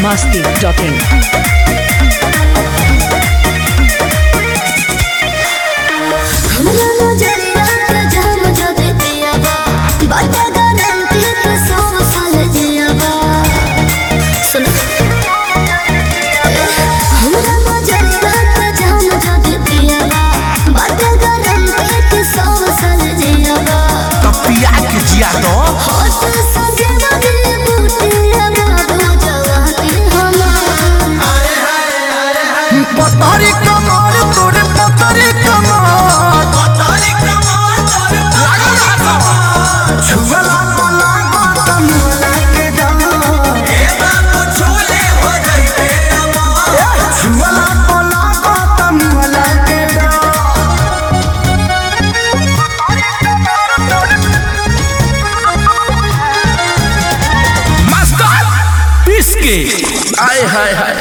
biharmasti.in पतारी कमर तोरे पतारी कमर छुअला पला गतम के डाल छुअला पला गतम के मास्टर पीस के आय हाय हाय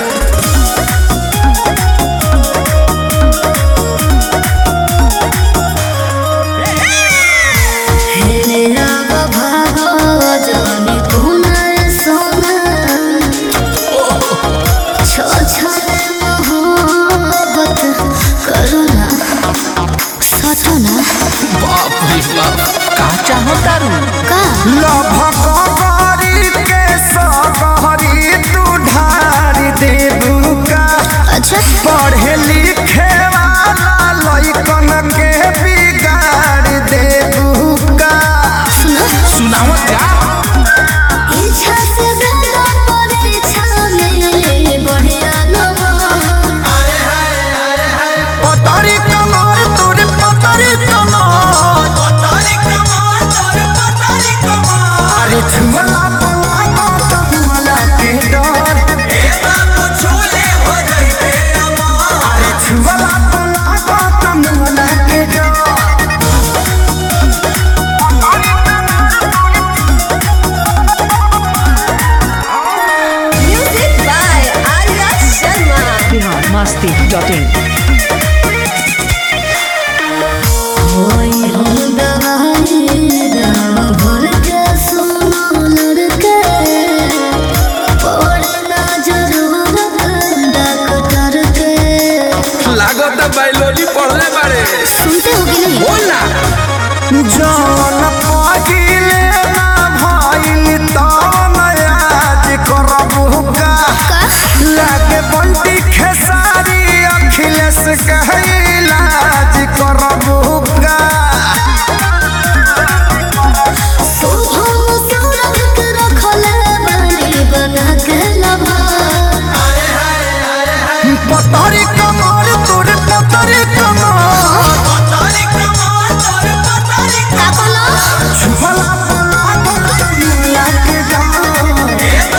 बाप रे बाप का चाहता रू का लभकरी के सगरी तू ढार देबू का अच्छा पढ़े लिखे वाला लइकन के बिगाड़ देबू का सुनाओ क्या इच्छा से ज्यादा परीक्षा में बढ़िया पतारी कमर तोरे पतारी कमर अरे छुअला पला गतम के डर अरे छुअला पला गतम के डर music by Arya Sharma biharmasti.in होई हम दवाई दाम भर के सोना लड़के पड़ना जरूरत डॉक्टर के लागत बायोलॉजी पढ़ले बारे सुनते हो कि नहीं बोल ना जौन पहिले ना भइल तौन आज करबू का लागे बंटी खेसारी अखिलेश कहलाज करबू का सुभम सौरभ के रखले बानी बना के लभा पतारी कमर तोरे पतारी कमर का बोलो छुअला पला गतम के डाल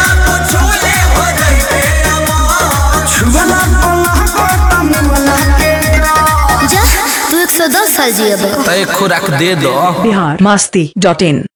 छुअला पला गतम के डाल जा तू 110 साल जियब तय खुराक दे दो biharmasti.in